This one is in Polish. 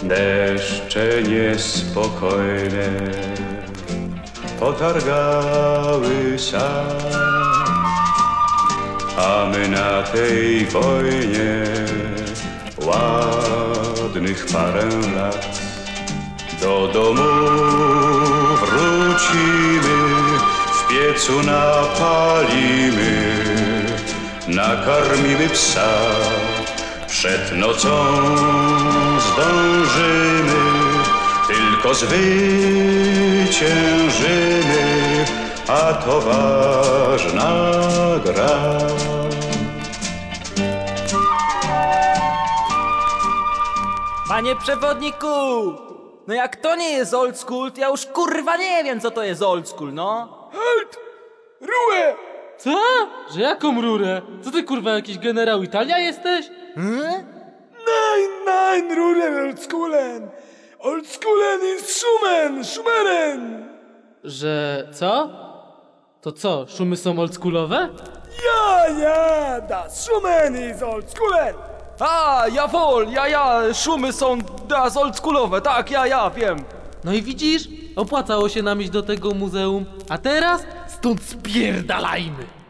Deszcze niespokojne potargały sad, a my na tej wojnie ładnych parę lat. Do domu wrócimy, w piecu napalimy, nakarmimy psa. Przed nocą zdążymy, tylko zwyciężymy, a to ważna gra. Panie przewodniku! No jak to nie jest old school, to ja już kurwa nie wiem, co to jest old school, no. Halt! Ruhe! Co? Że jaką rurę? Co ty kurwa jakiś generał Italia jesteś? Nein, Ruhe, Oldschoolen! Oldschoolen ist Schumeren! Że co? To co, szumy są oldschoolowe? Ja, das Schumen ist Oldschoolen! A, jawohl, ja, szumy są das oldschoolowe, tak, ja, wiem. No i widzisz? Opłacało się nam iść do tego muzeum, a teraz stąd spierdalajmy!